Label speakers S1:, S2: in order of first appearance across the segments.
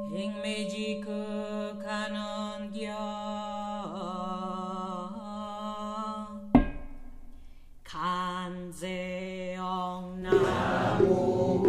S1: 백매지극하는겨 간세영나무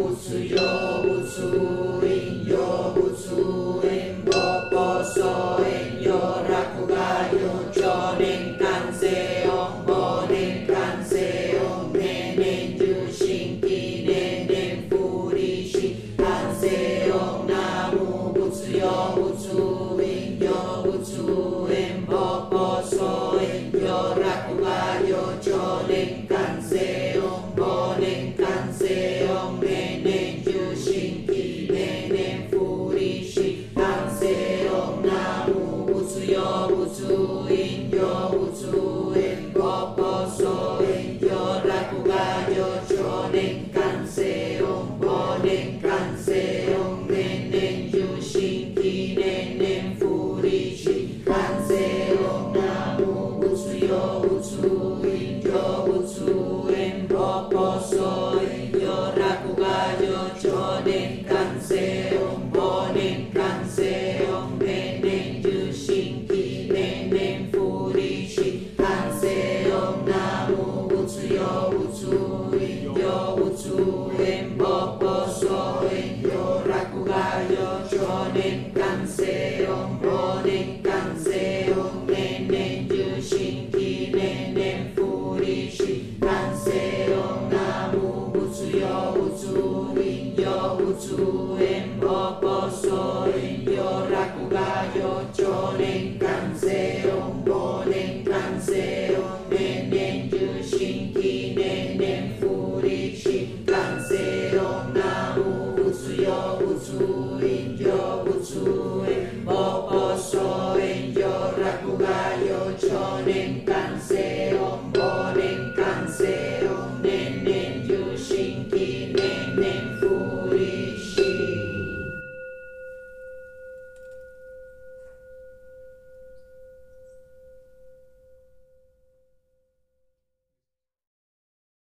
S1: 부수여부수인여부수엔 법버서엔 여라쿠가요 전엔 간세영 번엔 간세영 내낸 주신기 내낸 뿌리시 간세영 나무 부수여부수인 여부수엔 법버서엔 여라쿠가요 전엔 간세영 번엔 간세영 내낸 주신기 내낸 뿌리시 간세영 나무 부수여부수인 여부수엔 법버서엔 여라쿠가요 전엔 간세영 번엔 간세영 내낸 주신기 내낸 뿌리시 간세영 나무 부수여부수인 여부수엔 법버서엔 여라쿠가요 전엔 간세영 번엔 간세영 내낸 주신기 내낸 뿌리시 간세영 나무 부수여부수인 여부수엔 법버서엔 여라쿠가요 전엔 간세영 번엔 간세영 내낸 주신기 내낸 뿌리시 간세영 나무 부수여부수인 여부수엔 법버서엔 여라쿠가요 전엔 간세영 번엔 간세영 내낸 주신기 내낸 뿌리시 간세영 나무 부수여부수인 여부수엔 법버서엔 여라쿠가요 전엔 간세영